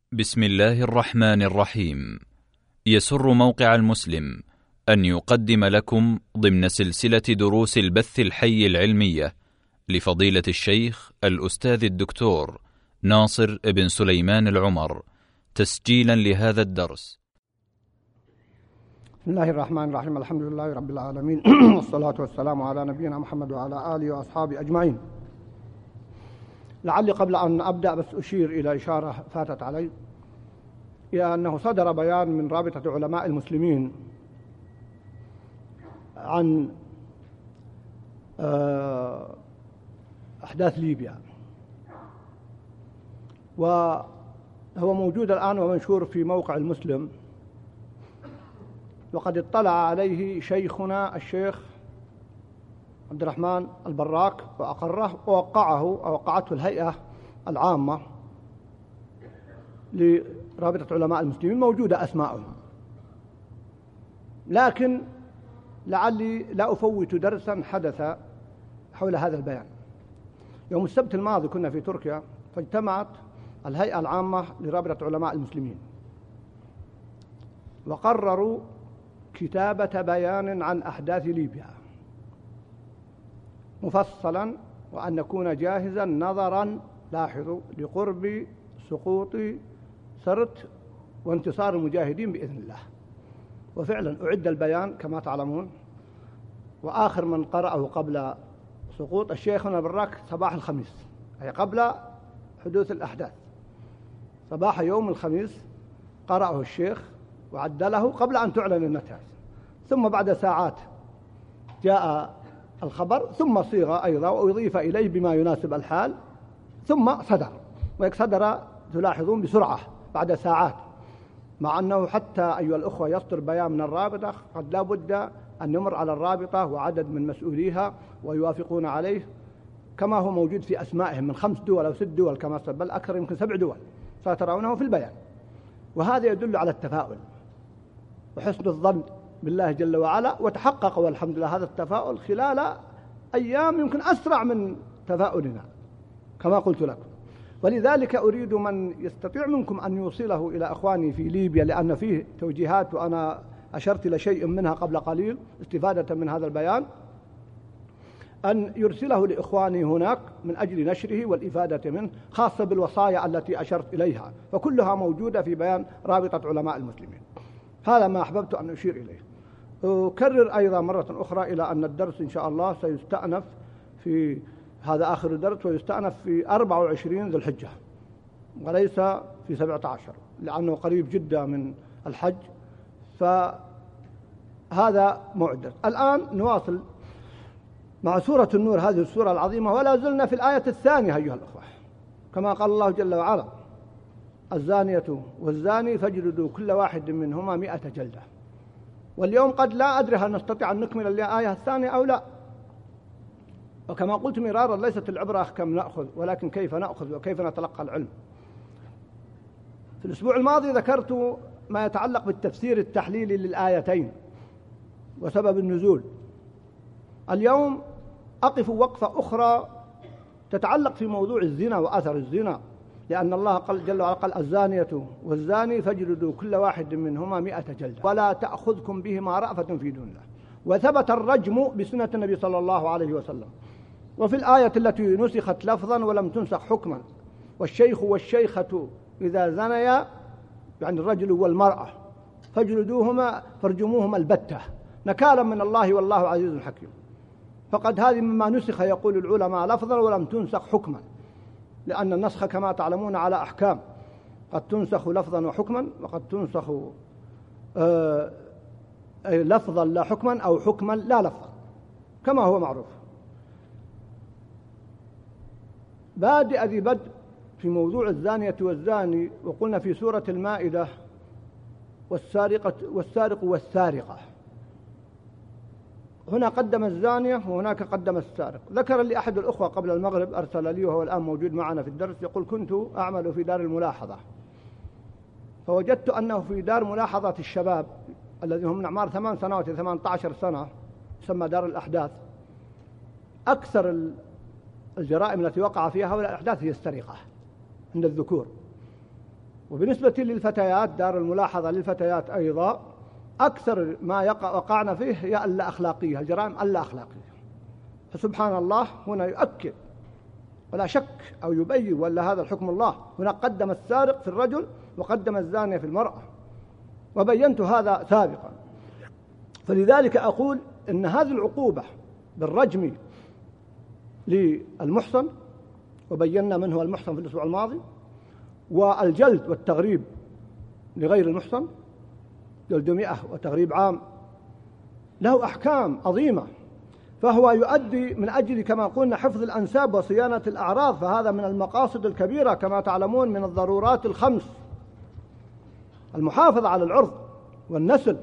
بسم الله الرحمن الرحيم. يسر موقع المسلم أن يقدم لكم ضمن سلسلة دروس البث الحي العلمية لفضيلة الشيخ الأستاذ الدكتور ناصر بن سليمان العمر تسجيلا لهذا الدرس. بسم الله الرحمن الرحيم. الحمد لله رب العالمين والصلاة والسلام على نبينا محمد وعلى آله وأصحابه أجمعين. لعلي قبل أن أبدأ بس أشير إلى إشارة فاتت علي، هي أنه صدر بيان من رابطة علماء المسلمين عن أحداث ليبيا، وهو موجود الآن ومنشور في موقع المسلم، وقد اطلع عليه شيخنا الشيخ عبد الرحمن البراك وأقره ووقعته الهيئة العامة لرابطة علماء المسلمين، موجودة أسماءهم، لكن لعلي لا أفوت درسا حدث حول هذا البيان. يوم السبت الماضي كنا في تركيا، فاجتمعت الهيئة العامة لرابطة علماء المسلمين وقرروا كتابة بيان عن أحداث ليبيا مفصلا، وأن نكون جاهزا نظرا، لاحظوا، لقرب سقوط سرت وانتصار المجاهدين بإذن الله. وفعلا أعد البيان كما تعلمون، وآخر من قرأه قبل سقوط الشيخنا البراك صباح الخميس، أي قبل حدوث الأحداث. صباح يوم الخميس قرأه الشيخ وعدله قبل أن تعلن النتائج، ثم بعد ساعات جاء الخبر، ثم صيغ أيضا وأضيف إليه بما يناسب الحال، ثم صدر تلاحظون بسرعة بعد ساعات، مع أنه حتى أيها الأخوة يصدر بيان من الرابطة قد لا بد أن يمر على الرابطة وعدد من مسؤوليها ويوافقون عليه، كما هو موجود في أسمائهم من 5 دول أو 6 دول كما بل أكثر، يمكن 7 دول سترونه في البيان. وهذا يدل على التفاؤل وحسن الظن بالله جل وعلا، وتحقق والحمد لله هذا التفاؤل خلال أيام يمكن أسرع من تفاؤلنا كما قلت لكم. ولذلك أريد من يستطيع منكم أن يوصله إلى أخواني في ليبيا، لأن فيه توجيهات وأنا أشرت إلى شيء منها قبل قليل استفادة من هذا البيان، أن يرسله لإخواني هناك من أجل نشره والإفادة منه، خاصة بالوصايا التي أشرت إليها، فكلها موجودة في بيان رابطة علماء المسلمين. هذا ما أحببت أن أشير إليه. أكرر أيضا مرة أخرى إلى أن الدرس إن شاء الله سيستأنف في هذا آخر الدرس، ويستأنف في 24 ذو الحجة وليس في 17، لأنه قريب جدا من الحج، فهذا معدل. الآن نواصل مع سورة النور، هذه السورة العظيمة، ولا زلنا في الآية الثانية أيها الأخوة، كما قال الله جل وعلا: الزانية والزاني فاجلدوا كل واحد منهما 100 جلدة. واليوم قد لا أدري هل نستطيع أن نكمل الآية الثانية أو لا، وكما قلت مرارا ليست العبرة كم نأخذ، ولكن كيف نأخذ وكيف نتلقى العلم. في الأسبوع الماضي ذكرت ما يتعلق بالتفسير التحليلي للآيتين وسبب النزول. اليوم أقف وقفة أخرى تتعلق في موضوع الزنا وأثر الزنا، لأن الله قال جل وعلا: قال الزانية والزاني فاجلدوا كل واحد منهما 100 جلدة ولا تأخذكم بهما رأفة في دين الله. وثبت الرجم بسنة النبي صلى الله عليه وسلم. وفي الآية التي نسخت لفظا ولم تنسخ حكما: والشيخ والشيخة إذا زنيا، يعني الرجل والمرأة، فارجموهما البتة نكالا من الله والله عزيز حكيم. فقد هذه مما نسخ يقول العلماء لفظا ولم تنسخ حكما، لأن النسخ كما تعلمون على أحكام، قد تنسخ لفظا وحكما، وقد تنسخ لفظا لا حكما، أو حكما لا لفظا كما هو معروف. بادئ ذي بدء في موضوع الزانية والزاني، وقلنا في سورة المائدة: والسارق والسارقة. هنا قدم الزانية وهناك قدم السارق. ذكر لي أحد الأخوة قبل المغرب، أرسل لي وهو الآن موجود معنا في الدرس، يقول: كنت أعمل في دار الملاحظة، فوجدت أنه في دار ملاحظة الشباب الذين هم من أعمار 8 سنوات إلى 18 سنة، يسمى دار الأحداث، أكثر الجرائم التي وقع فيها هؤلاء الأحداث هي السرقة عند الذكور. وبالنسبة للفتيات دار الملاحظة للفتيات أيضا أكثر ما وقعنا فيه هي اللا أخلاقية، الجرائم اللا أخلاقية. فسبحان الله هنا يؤكد ولا شك أو يبين ولا هذا الحكم الله، هنا قدم السارق في الرجل وقدم الزانية في المرأة، وبينت هذا سابقا. فلذلك أقول إن هذه العقوبة بالرجم للمحصن، وبينا من هو المحصن في الأسبوع الماضي، والجلد والتغريب لغير المحصن، جلد 100 وتغريب عام، له أحكام عظيمة. فهو يؤدي من أجل كما قلنا حفظ الأنساب وصيانة الأعراض، فهذا من المقاصد الكبيرة كما تعلمون، من الضرورات الخمس، المحافظة على العرض والنسل.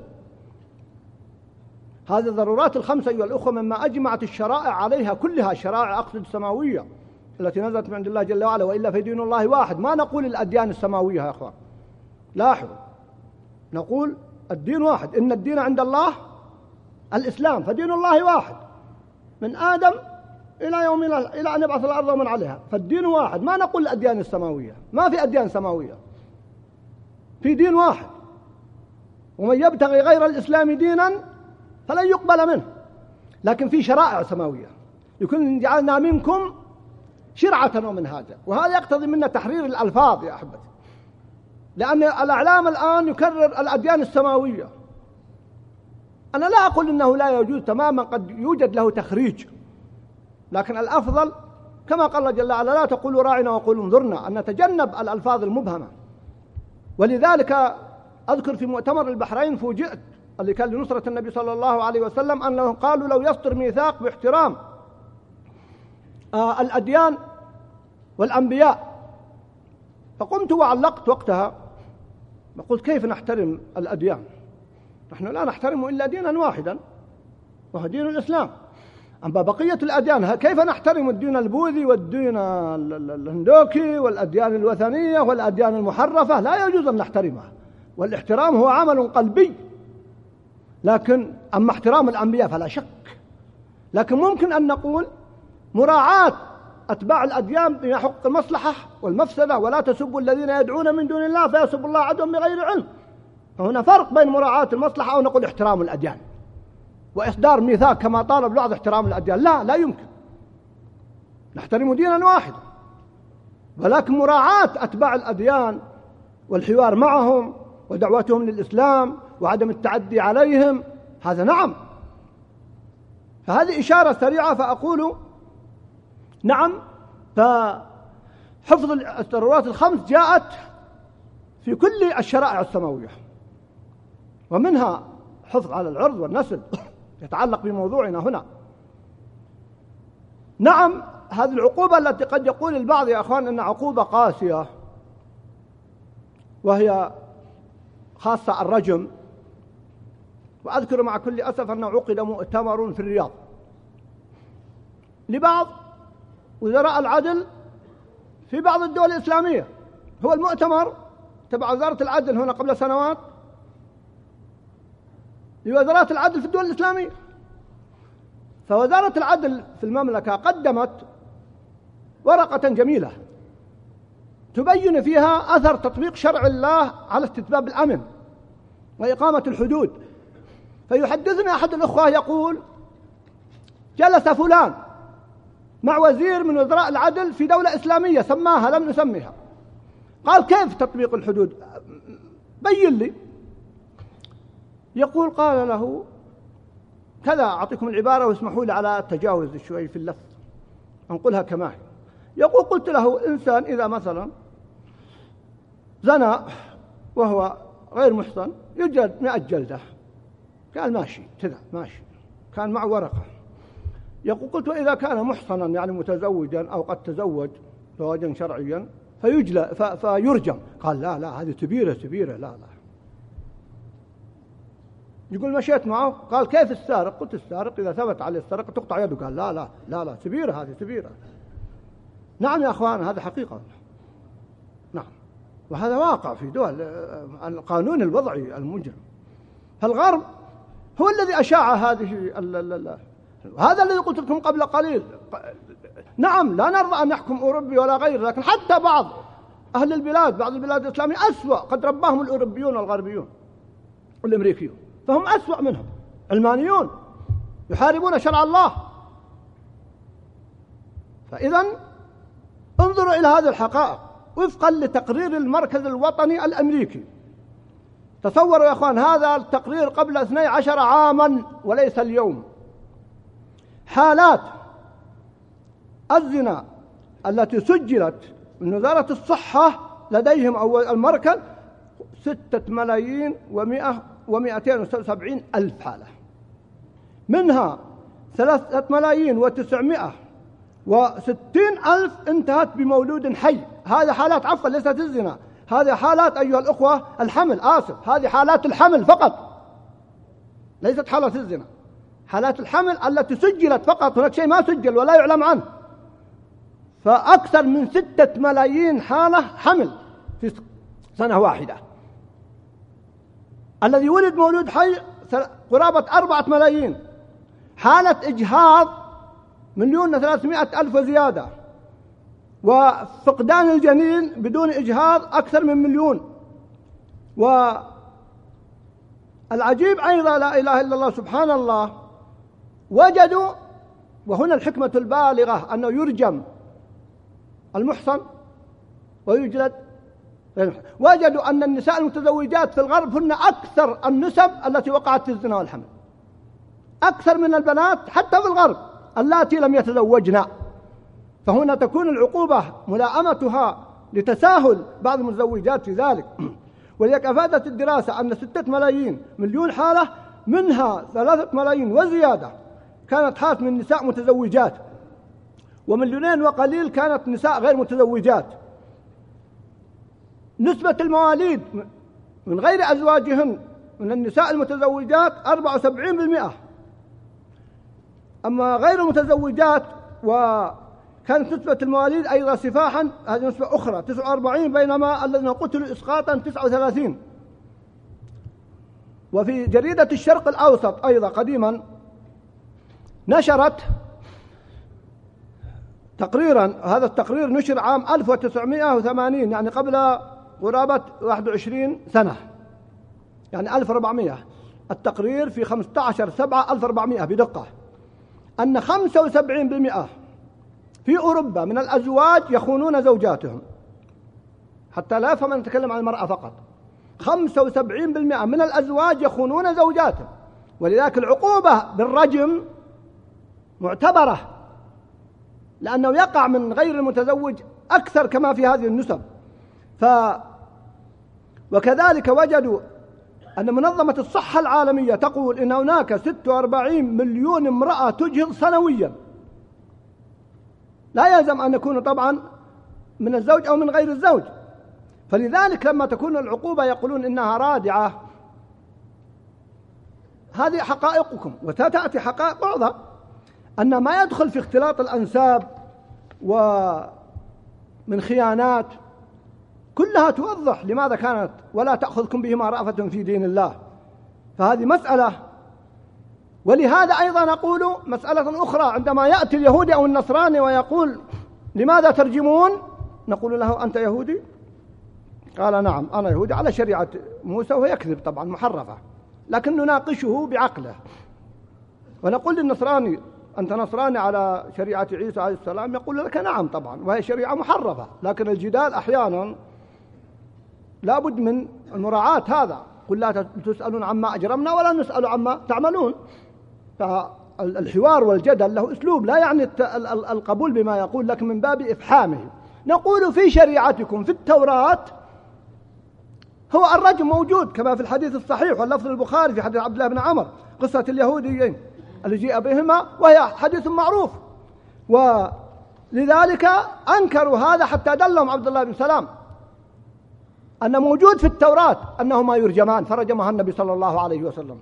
هذه الضرورات الخمسة أيها الأخوة مما أجمعت الشرائع عليها كلها، شرائع أقصد السماوية التي نزلت من عند الله جل وعلا، وإلا في دين الله واحد. ما نقول الأديان السماوية يا أخوان، لاحظوا، نقول الدين واحد، إن الدين عند الله الإسلام، فدين الله واحد من آدم إلى يوم إلى أن يبعث الأرض ومن عليها، فالدين واحد. ما نقول الأديان السماوية، ما في أديان سماوية، في دين واحد. ومن يبتغي غير الإسلام دينا فلن يقبل منه. لكن في شرائع سماوية، لكل جعلنا منكم شرعة ومنهاجا، وهذا يقتضي منا تحرير الألفاظ يا أحبتي، لأن الإعلام الآن يكرر الأديان السماوية. أنا لا أقول إنه لا يجوز تماما، قد يوجد له تخريج، لكن الأفضل كما قال الله جل وعلا لا تقولوا راعنا وقولوا انظرنا، أن نتجنب الألفاظ المبهمة. ولذلك أذكر في مؤتمر البحرين فوجئت اللي كان لنصرة النبي صلى الله عليه وسلم أنهم قالوا لو يصدر ميثاق باحترام الأديان والأنبياء، فقمت وعلقت وقتها وقلت كيف نحترم الأديان؟ نحن لا نحترم إلا دينا واحدا وهو دين الإسلام. أما بقية الأديان كيف نحترم الدين البوذي والدين الهندوكي والأديان الوثنية والأديان المحرفة؟ لا يجوز أن نحترمها، والاحترام هو عمل قلبي. لكن أما احترام الأنبياء فلا شك. لكن ممكن أن نقول مراعاة أتباع الأديان بما حق المصلحة والمفسدة، ولا تسبوا الذين يدعون من دون الله فيسبوا الله عدوا بغير علم. فهنا فرق بين مراعاة المصلحة أو نقول احترام الأديان وإصدار ميثاق كما طالب بعض احترام الأديان. لا يمكن، نحترم دينا واحدا، ولكن مراعاة أتباع الأديان والحوار معهم ودعوتهم للإسلام وعدم التعدي عليهم، هذا نعم. فهذه إشارة سريعة، فأقول نعم، فحفظ الضرورات الخمس جاءت في كل الشرائع السماوية، ومنها حفظ على العرض والنسل يتعلق بموضوعنا هنا. نعم، هذه العقوبة التي قد يقول البعض يا أخوان أنها عقوبة قاسية، وهي خاصة الرجم. وأذكر مع كل أسف أنه عقد مؤتمر في الرياض لبعض وزراء العدل في بعض الدول الإسلامية. هو المؤتمر تبع وزارة العدل هنا قبل سنوات لوزارات العدل في الدول الإسلامية. فوزارة العدل في المملكة قدمت ورقة جميلة تبين فيها أثر تطبيق شرع الله على استتباب الأمن وإقامة الحدود. فيحدثنا أحد الأخوة يقول جلس فلان مع وزير من وزراء العدل في دولة إسلامية سماها لم نسميها، قال كيف تطبيق الحدود؟ بين لي. يقول قال له كذا، أعطيكم العبارة واسمحوا لي على التجاوز شوي في اللفظ أنقلها كما هي. يقول قلت له إنسان إذا مثلا زنى وهو غير محصن يجلد 100 جلدة. قال ماشي كذا ماشي، كان معه ورقة. يقول قلت وإذا كان محصنا يعني متزوجا أو قد تزوج زواجا شرعيا فيرجم. قال لا هذه كبيرة لا. يقول مشيت معه، قال كيف السارق؟ قلت السارق إذا ثبت عليه السرقة تقطع يده. قال لا كبيرة، هذه كبيرة. نعم يا أخوان، هذا حقيقة. نعم، وهذا واقع في دول القانون الوضعي المجرم. فالغرب هو الذي أشاع هذه هذا الذي قلت لكم قبل قليل. نعم، لا نرضى أن نحكم أوروبي ولا غيره، لكن حتى بعض أهل البلاد بعض البلاد الإسلامية أسوأ، قد رباهم الأوروبيون والغربيون والأمريكيون، فهم أسوأ منهم، علمانيون يحاربون شرع الله. فإذا انظروا إلى هذه الحقائق وفقا لتقرير المركز الوطني الأمريكي. تصوروا يا أخوان هذا التقرير قبل 12 عاما وليس اليوم. حالات الزنا التي سجلت من وزارة الصحة لديهم أو المركز 6,276,000 حالة، منها 3,960,000 انتهت بمولود حي. هذه حالات عفوا ليست الزنا، هذه حالات أيها الأخوة الحمل، هذه حالات الحمل فقط، ليست حالات الزنا، حالات الحمل التي سجلت فقط. هناك شيء ما سجل ولا يعلم عنه، فأكثر من 6 ملايين حالة حمل في سنة واحدة. الذي ولد مولود حي قرابة 4 ملايين. حالة إجهاض 1,300,000 وزيادة، وفقدان الجنين بدون إجهاض أكثر من 1,000,000. والعجيب أيضا لا إله إلا الله سبحان الله، وجدوا، وهنا الحكمة البالغة، أنه يرجم المحصن ويجلد غير المحصن. وجدوا أن النساء المتزوجات في الغرب هن أكثر النسب التي وقعت في الزنا والحمل، أكثر من البنات حتى في الغرب اللاتي لم يتزوجن. فهنا تكون العقوبة ملائمتها لتساهل بعض المتزوجات في ذلك. ولذلك أفادت الدراسة أن 6 ملايين حالة، منها 3 ملايين وزيادة كانت حالة من نساء متزوجات، و2 وقليل كانت نساء غير متزوجات. نسبة المواليد من غير أزواجهن من النساء المتزوجات 74%، أما غير المتزوجات وكانت نسبة المواليد أيضا سفاحا هذه نسبة أخرى 49، بينما الذين قتلوا إسقاطا 39. وفي جريدة الشرق الأوسط أيضا قديما نشرت تقريرا، هذا التقرير نشر عام 1980 يعني قبل قرابة 21 سنة، يعني 1400. التقرير في 15/7/1400 بدقة، أن 75% في أوروبا من الأزواج يخونون زوجاتهم، حتى لا يفهم أن نتكلم عن المرأة فقط. 75% من الأزواج يخونون زوجاتهم، ولذلك العقوبة بالرجم معتبرة، لأنه يقع من غير المتزوج أكثر كما في هذه النسب. وكذلك وجدوا أن منظمة الصحة العالمية تقول إن هناك 46 مليون امرأة تجهض سنويا، لا يلزم أن يكونوا طبعا من الزوج أو من غير الزوج. فلذلك لما تكون العقوبة يقولون إنها رادعة. هذه حقائقكم، وستأتي حقائق أعظم، أن ما يدخل في اختلاط الأنساب ومن خيانات كلها توضح لماذا كانت ولا تأخذكم بهما رأفة في دين الله. فهذه مسألة. ولهذا أيضا نقول مسألة أخرى، عندما يأتي اليهودي أو النصراني ويقول لماذا ترجمون، نقول له أنت يهودي؟ قال نعم أنا يهودي على شريعة موسى، وهو يكذب طبعا محرفة، لكن نناقشه بعقله. ونقول للنصراني أنت نصراني على شريعة عيسى عليه السلام، يقول لك نعم طبعا وهي شريعة محرفة، لكن الجدال أحيانا لابد من المراعاة. هذا قل لا تسألون عما أجرمنا ولا نسأل عما تعملون. فالحوار والجدل له أسلوب، لا يعني القبول بما يقول، لكن من باب إفحامه. نقول في شريعتكم في التوراة هو الرجم موجود كما في الحديث الصحيح واللفظ البخاري في حديث عبد الله بن عمر، قصة اليهوديين اللي جيء بهما، وهي حديث معروف. ولذلك أنكروا هذا حتى دلهم عبد الله بن سلام أن موجود في التوراة أنهما يرجمان، فرجمها النبي صلى الله عليه وسلم.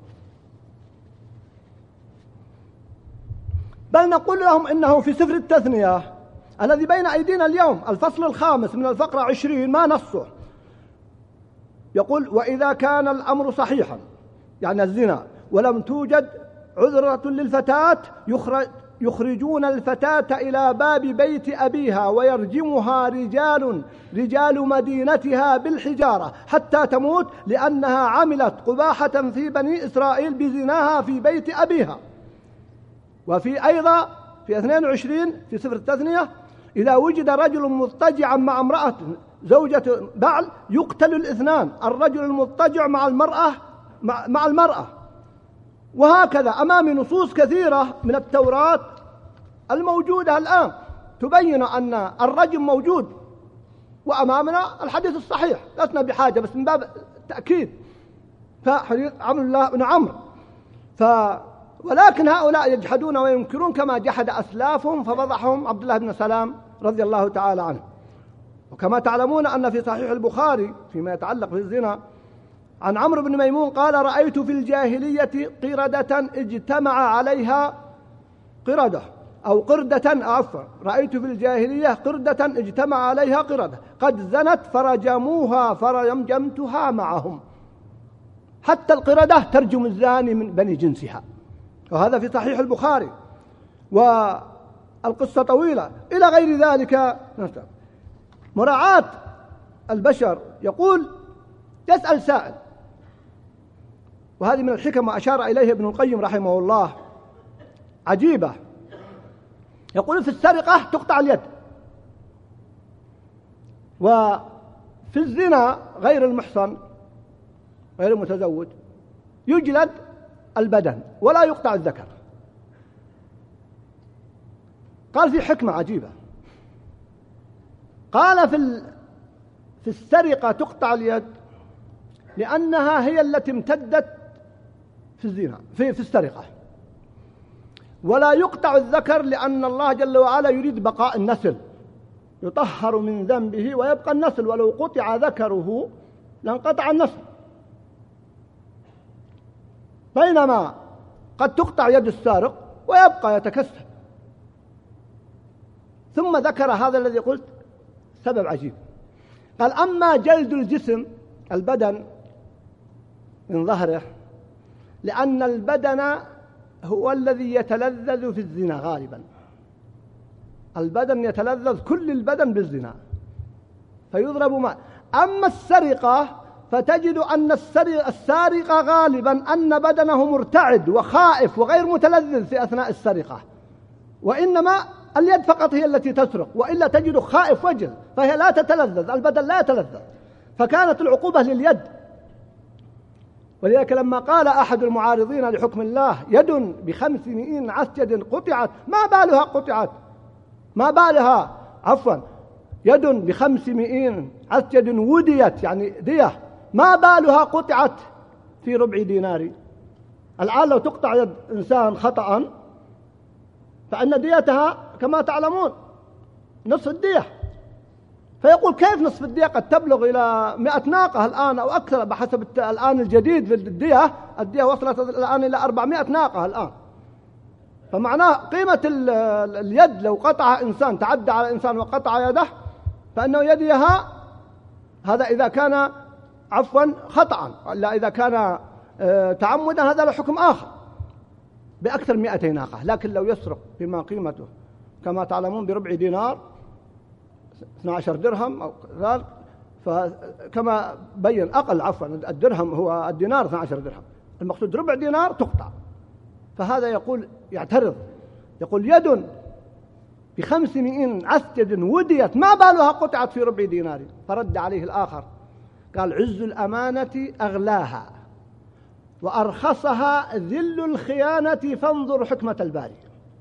بل نقول لهم إنه في سفر التثنية الذي بين أيدينا اليوم الفصل 5 من الفقرة 20 ما نصه يقول وإذا كان الأمر صحيحا يعني الزنا ولم توجد عذرة للفتاة يخرجون الفتاة إلى باب بيت أبيها ويرجمها رجال مدينتها بالحجارة حتى تموت لأنها عملت قباحة في بني إسرائيل بزناها في بيت أبيها. وفي أيضا في 22 في سفر التثنية: إذا وجد رجل مضطجعا مع امرأة زوجة بعل يقتل الاثنان، الرجل المضطجع مع المرأة. وهكذا أمام نصوص كثيرة من التوراة الموجودة الآن تبين أن الرجم موجود، وأمامنا الحديث الصحيح، لسنا بحاجة بس من باب التأكيد، فحديث عبد الله بن عمرو. ولكن هؤلاء يجحدون وينكرون كما جحد أسلافهم ففضحهم عبد الله بن سلام رضي الله تعالى عنه. وكما تعلمون أن في صحيح البخاري فيما يتعلق بالزنا عن عمرو بن ميمون قال: رأيت في الجاهلية قردة اجتمع عليها قردة أو قردة عفوا رأيت في الجاهلية قردة اجتمع عليها قردة قد زنت فرجموها فرجمتها معهم. حتى القردة ترجم الزاني من بني جنسها، وهذا في صحيح البخاري، والقصة طويلة إلى غير ذلك. مراعاة البشر. يسأل سائل، وهذه من الحكم وأشار إليه ابن القيم رحمه الله عجيبة، يقول: في السرقة تقطع اليد، وفي الزنا غير المحصن غير المتزوج يجلد البدن ولا يقطع الذكر. قال في حكمة عجيبة، قال في السرقة تقطع اليد لأنها هي التي امتدت في الزنا في السرقة، ولا يقطع الذكر لأن الله جل وعلا يريد بقاء النسل، يطهر من ذنبه ويبقى النسل، ولو قطع ذكره لانقطع النسل. بينما قد تقطع يد السارق ويبقى يتكسب. ثم ذكر هذا الذي قلت سبب عجيب، قال: أما جلد الجسم البدن من ظهره لأن البدن هو الذي يتلذذ في الزنا غالبا، البدن يتلذذ كل البدن بالزنا فيضرب معه. أما السرقة فتجد أن السارق غالبا أن بدنه مرتعد وخائف وغير متلذذ في أثناء السرقة، وإنما اليد فقط هي التي تسرق، وإلا تجد خائف وجل فهي لا تتلذذ، البدن لا يتلذذ، فكانت العقوبة لليد. ولذلك لما قال أحد المعارضين لحكم الله: يد ب500 عسجد قطعت، ما بالها قطعت، ما بالها يد ب500 عسجد وديت، يعني دية، ما بالها قطعت في ربع دينار. الآن لو تقطع يد إنسان خطأ فإن ديتها كما تعلمون نصف الدية، فيقول: كيف نصف الدية؟ قد تبلغ إلى 100 ناقة الآن أو أكثر بحسب الآن الجديد في الدية وصلت الآن إلى 400 ناقة الآن. فمعناه قيمة اليد لو قطع إنسان، تعدى على إنسان وقطع يده، فإنه يديها، هذا إذا كان خطأ، لا إذا كان تعمدا هذا له حكم آخر بأكثر 200 ناقة. لكن لو يسرق بما قيمته كما تعلمون بربع دينار 12 درهم أو ذلك، فكما بين أقل الدرهم هو الدينار 12 درهم، المقصود ربع دينار تقطع. فهذا يعترض، يقول: يد ب500 عسجد وديت، ما بالها قطعت في ربع دينار. فرد عليه الآخر قال: عز الأمانة أغلاها وأرخصها ذل الخيانة، فانظر حكمة الباري.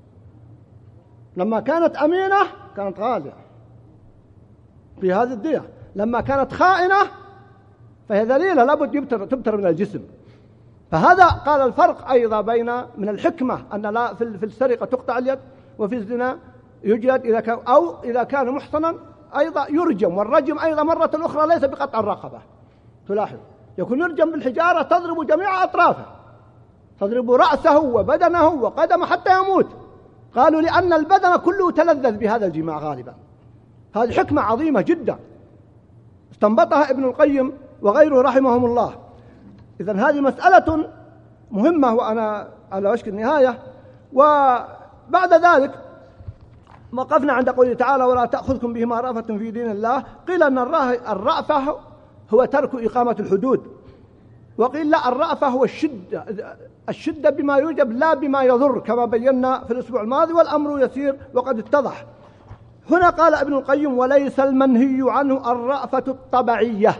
لما كانت أمينة كانت غالية في هذه الدية، لما كانت خائنة فهي ذليلة لابد تبتر من الجسم. فهذا قال الفرق أيضا بين من الحكمة أن لا في السرقة تقطع اليد، وفي الزنا يجلد إذا كان محصنا أيضا يرجم. والرجم أيضا مرة أخرى ليس بقطع الرقبة، تلاحظ يكون يرجم بالحجارة تضرب جميع أطرافه، تضرب رأسه وبدنه وقدمه حتى يموت. قالوا لأن البدن كله تلذذ بهذا الجماع غالبا. هذه حكمة عظيمة جدا استنبطها ابن القيم وغيره رحمهم الله. إذن هذه مسألة مهمة وأنا على وشك النهاية. بعد ذلك وقفنا عند قوله تعالى ولا تأخذكم بهما رأفة في دين الله. قيل أن الرأفة هو ترك إقامة الحدود، وقيل لا، الرأفة هو الشدة بما يوجب لا بما يضر، كما بينا في الأسبوع الماضي، والأمر يسير وقد اتضح. هنا قال ابن القيم وليس المنهي عنه الرأفة الطبيعية.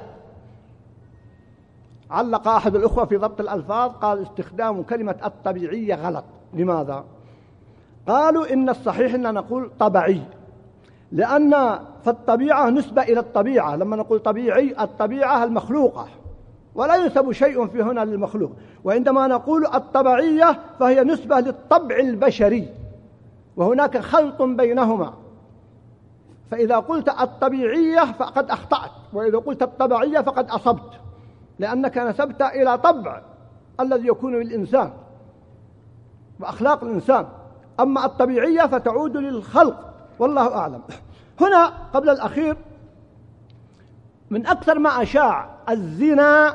علق أحد الأخوة في ضبط الألفاظ قال استخدام كلمة الطبيعية غلط. لماذا؟ قالوا إن الصحيح أن نقول طبيعي، لأن فالطبيعة نسبة إلى الطبيعة. لما نقول طبيعي الطبيعة المخلوقة، ولا ينسب شيء في هنا للمخلوق. وعندما نقول الطبيعية فهي نسبة للطبع البشري، وهناك خلط بينهما. فإذا قلت الطبيعية فقد أخطأت، وإذا قلت الطبيعية فقد أصبت، لأنك نسبت إلى طبع الذي يكون للإنسان وأخلاق الإنسان. أما الطبيعية فتعود للخلق، والله أعلم. هنا قبل الأخير من أكثر ما أشاع الزنا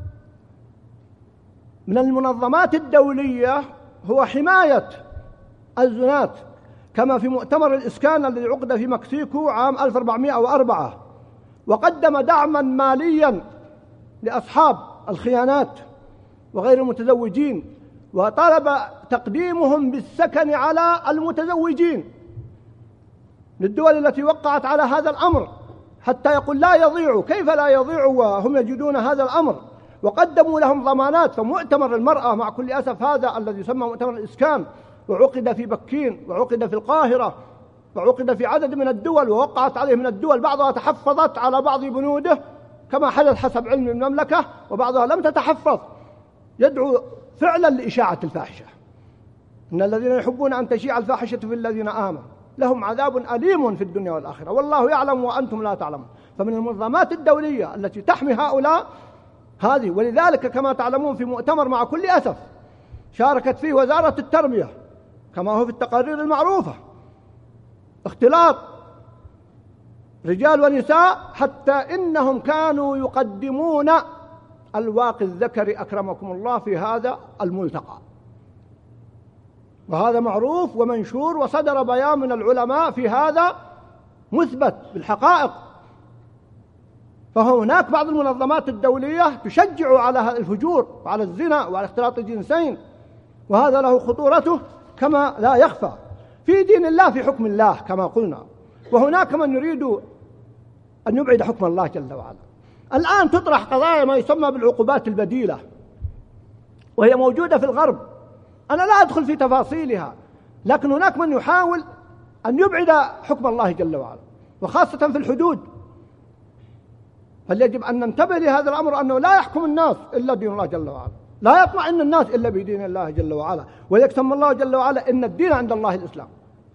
من المنظمات الدولية هو حماية الزنات، كما في مؤتمر الإسكان الذي عقد في مكسيكو عام 1404، وقدم دعما ماليا لأصحاب الخيانات وغير المتزوجين، وطلب تقديمهم بالسكن على المتزوجين للدول التي وقعت على هذا الأمر، حتى يقول لا يضيعوا. كيف لا يضيعوا وهم يجدون هذا الأمر؟ وقدموا لهم ضمانات. فمؤتمر المرأة مع كل أسف هذا الذي يسمى مؤتمر الإسكان، وعقد في بكين، وعقد في القاهرة، وعقد في عدد من الدول، ووقعت عليه من الدول بعضها تحفظت على بعض بنوده كما حدث حسب علم المملكة، وبعضها لم تتحفظ، يدعو فعلا لإشاعة الفاحشة. إن الذين يحبون أن تشيع الفاحشة في الذين آمنوا لهم عذاب أليم في الدنيا والآخرة والله يعلم وأنتم لا تعلمون. فمن المنظمات الدولية التي تحمي هؤلاء هذه. ولذلك كما تعلمون في مؤتمر مع كل أسف شاركت فيه وزارة التربية، كما هو في التقارير المعروفة، اختلاط رجال ونساء، حتى إنهم كانوا يقدمون الواقي الذكري أكرمكم الله في هذا الملتقى، وهذا معروف ومنشور، وصدر بيان من العلماء في هذا مثبت بالحقائق. فهناك بعض المنظمات الدولية تشجع على هذا الفجور وعلى الزنا وعلى اختلاط الجنسين، وهذا له خطورته كما لا يخفى في دين الله، في حكم الله كما قلنا. وهناك من يريد أن يبعد حكم الله جل وعلا. الآن تطرح قضايا ما يسمى بالعقوبات البديلة، وهي موجودة في الغرب، أنا لا أدخل في تفاصيلها، لكن هناك من يحاول أن يبعد حكم الله جل وعلا، وخاصة في الحدود. فليجب أن ننتبه لهذا الأمر، أنه لا يحكم الناس إلا دين الله جل وعلا، لا يطمئن الناس إلا بدين الله جل وعلا. ويقسم الله جل وعلا إن الدين عند الله الإسلام،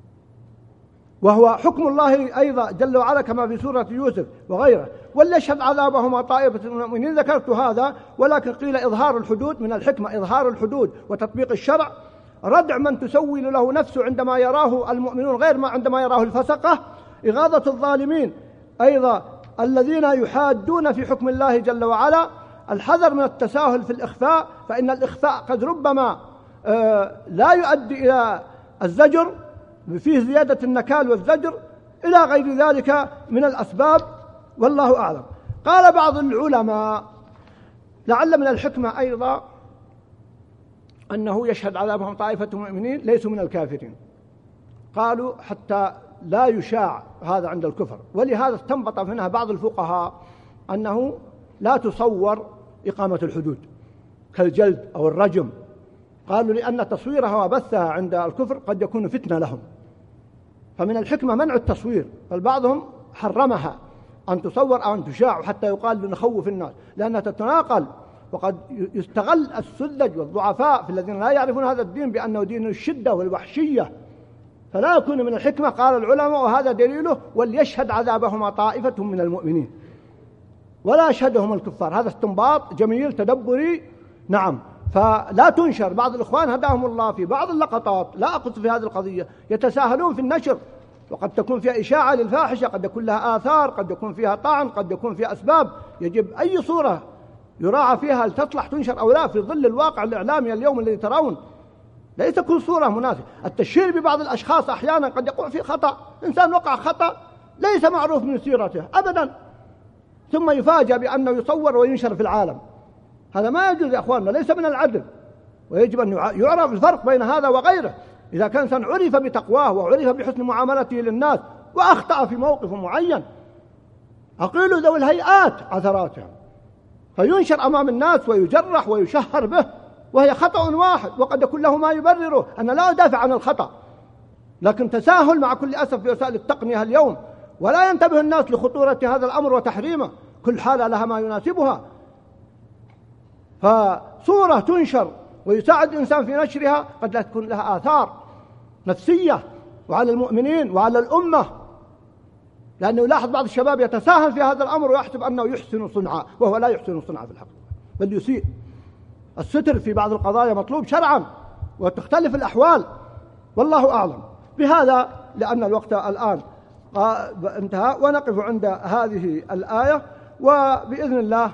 وهو حكم الله أيضا جل وعلا كما في سورة يوسف وغيره. وليشهد عذابهما طائفة من المؤمنين. ذكرت هذا، ولكن قيل إظهار الحدود من الحكمة، إظهار الحدود وتطبيق الشرع، ردع من تسول له نفسه عندما يراه المؤمنون غير ما عندما يراه الفسقة، إغاظة الظالمين أيضا الذين يحادون في حكم الله جل وعلا، الحذر من التساهل في الإخفاء، فإن الإخفاء قد ربما لا يؤدي إلى الزجر، فيه زيادة النكال والزجر إلى غير ذلك من الأسباب، والله أعلم. قال بعض العلماء لعل من الحكمة أيضا أنه يشهد عذابهم طائفة المؤمنين ليسوا من الكافرين، قالوا حتى لا يشاع هذا عند الكفر. ولهذا استنبط منها بعض الفقهاء أنه لا تصور إقامة الحدود كالجلد أو الرجم، قالوا لأن تصويرها وبثها عند الكفر قد يكون فتنة لهم، فمن الحكمة منع التصوير، بل بعضهم حرمها أن تصور أو أن تشاع حتى يقال لنخوف الناس، لأنها تتناقل، وقد يستغل السذج والضعفاء في الذين لا يعرفون هذا الدين بأنه دين الشدة والوحشية، فلا يكون من الحكمة. قال العلماء وهذا دليله وليشهد عذابهما طائفة من المؤمنين ولا يشهدهم الكفار. هذا استنباط جميل تدبري، نعم. فلا تنشر. بعض الإخوان هداهم الله في بعض اللقطات، لا أقصد في هذه القضية، يتساهلون في النشر، وقد تكون فيها إشاعة للفاحشة، قد يكون لها آثار، قد يكون فيها طعن، قد يكون فيها أسباب. يجب أي صورة يراعى فيها هل تصلح تنشر أو لا، في ظل الواقع الإعلامي اليوم الذي ترون ليس كل صورة مناسبة. التشهير ببعض الأشخاص أحيانا قد يقع في خطأ، إنسان وقع خطأ ليس معروف من سيرته أبدا، ثم يفاجأ بأنه يصور وينشر في العالم. هذا ما يجوز يا أخواننا، ليس من العدل، ويجب أن يعرف الفرق بين هذا وغيره. إذا كان إنسان عرف بتقواه وعرف بحسن معاملته للناس وأخطأ في موقف معين، أقيلوا ذوي الهيئات عثراتهم، فينشر أمام الناس ويجرح ويشهر به، وهي خطأ واحد وقد يكون له ما يبرره. أنا لا أدافع عن الخطأ، لكن تساهل مع كل أسف في وسائل التقنية اليوم، ولا ينتبه الناس لخطورة هذا الأمر وتحريمه. كل حالة لها ما يناسبها، فصورة تنشر ويساعد الإنسان في نشرها قد لا تكون لها آثار نفسية وعلى المؤمنين وعلى الأمة، لأنه يلاحظ بعض الشباب يتساهل في هذا الأمر ويحسب أنه يحسن صنعا، وهو لا يحسن صنعا في الحقيقة بل يسيء. الستر في بعض القضايا مطلوب شرعا وتختلف الأحوال، والله أعلم. بهذا لأن الوقت الآن انتهى، ونقف عند هذه الآية، وبإذن الله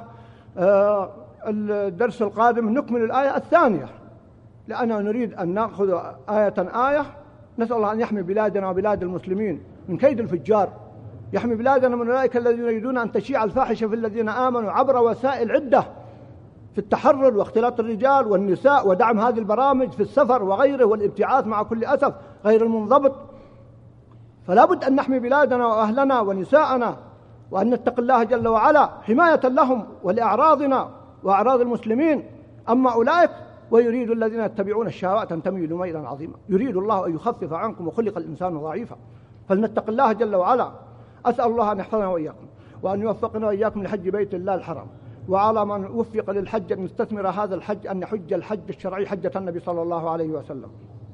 الدرس القادم نكمل الآية الثانية، لأننا نريد أن نأخذ آية. نسأل الله أن يحمي بلادنا وبلاد المسلمين من كيد الفجار، يحمي بلادنا من أولئك الذين يريدون أن تشيع الفاحشة في الذين آمنوا عبر وسائل عدة في التحرر واختلاط الرجال والنساء ودعم هذه البرامج في السفر وغيره، والابتعاث مع كل أسف غير المنضبط. فلا بد أن نحمي بلادنا وأهلنا ونساءنا، وأن نتق الله جل وعلا حماية لهم ولأعراضنا وأعراض المسلمين. أما أولئك ويريد الذين يتبعون الشهوات أن تميلوا ميلا عظيما، يريد الله أن يخفف عنكم وخلق الإنسان ضعيفا، فلنتق الله جل وعلا. أسأل الله أن يحفظنا وإياكم وأن يوفقنا وإياكم لحج بيت الله الحرام، وعلى من وفق للحج أن يستثمر هذا الحج أن يحج الحج الشرعي حجة النبي صلى الله عليه وسلم،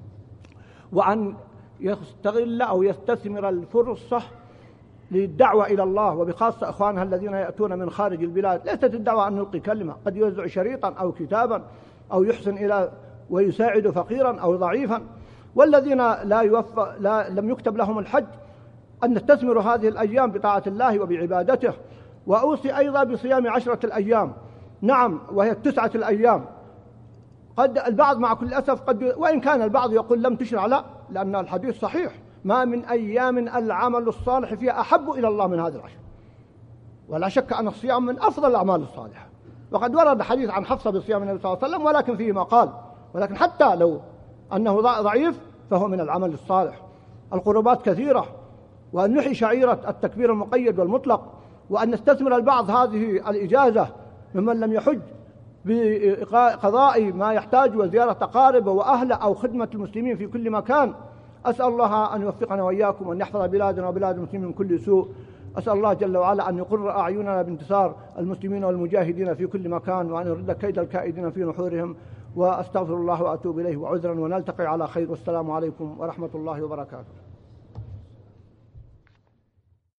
وأن يستغل أو يستثمر الفرصة للدعوة إلى الله، وبخاصة إخوانها الذين يأتون من خارج البلاد. ليست الدعوة أن نلقي كلمة، قد يوزع شريطا أو كتابا أو يحسن إلى ويساعد فقيرا أو ضعيفا. والذين لم يكتب لهم الحج أن نستثمر هذه الأيام بطاعة الله وبعبادته. وأوصي أيضا بصيام 10 الأيام، نعم، وهي 9 الأيام. قد البعض مع كل أسف وإن كان البعض يقول لم تشرع، لا، لأن الحديث صحيح: ما من أيام العمل الصالح فيها أحب إلى الله من هذه 10. ولا شك أن الصيام من أفضل الأعمال الصالحة، وقد ورد حديث عن حفصة بصيام النبي صلى الله عليه وسلم، ولكن فيه مقال، ولكن حتى لو أنه ضعيف فهو من العمل الصالح. القربات كثيرة، وأن نحيي شعيرة التكبير المقيد والمطلق، وأن نستثمر البعض هذه الإجازة ممن لم يحج بقضاء ما يحتاج وزيارة أقاربه وأهله أو خدمة المسلمين في كل مكان. أسأل الله أن يوفقنا وإياكم وأن يحفظ بلادنا وبلاد المسلمين من كل سوء. أسأل الله جل وعلا أن يقر أعيننا بانتصار المسلمين والمجاهدين في كل مكان، وأن يرد كيد الكائدين في نحورهم. وأستغفر الله وأتوب إليه، وعذرا، ونلتقي على خير، والسلام عليكم ورحمة الله وبركاته.